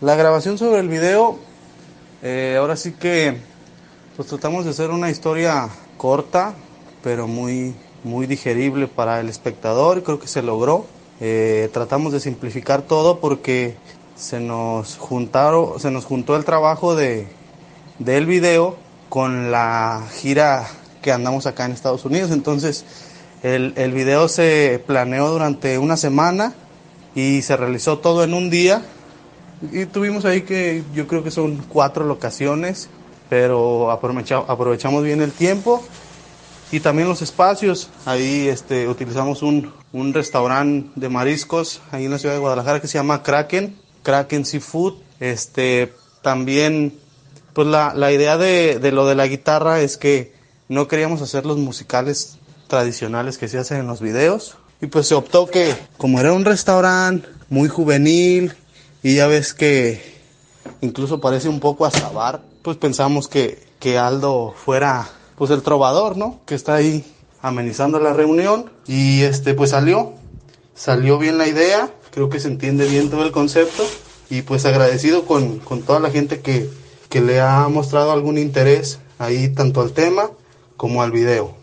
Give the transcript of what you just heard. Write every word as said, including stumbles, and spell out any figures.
La grabación sobre el video, eh, ahora sí que pues tratamos de hacer una historia corta, pero muy, muy digerible para el espectador, y creo que se logró. Eh, tratamos de simplificar todo porque se nos juntaron, se nos juntó el trabajo de, del video con la gira que andamos acá en Estados Unidos. Entonces el, el video se planeó durante una semana y se realizó todo en un día. Y tuvimos ahí que yo creo que son cuatro locaciones, pero aprovecha, aprovechamos bien el tiempo y también los espacios. Ahí este, utilizamos un, un restaurante de mariscos ahí en la ciudad de Guadalajara que se llama Kraken, Kraken Seafood. Este, también, pues la, la idea de, de lo de la guitarra es que no queríamos hacer los musicales tradicionales que se hacen en los videos. Y pues se optó que, como era un restaurante muy juvenil, y ya ves que incluso parece un poco hasta bar, pues pensamos que, que Aldo fuera pues el trovador, ¿no? Que está ahí amenizando la reunión. Y este pues salió, salió bien la idea, creo que se entiende bien todo el concepto. Y pues agradecido con, con toda la gente que, que le ha mostrado algún interés ahí tanto al tema como al video.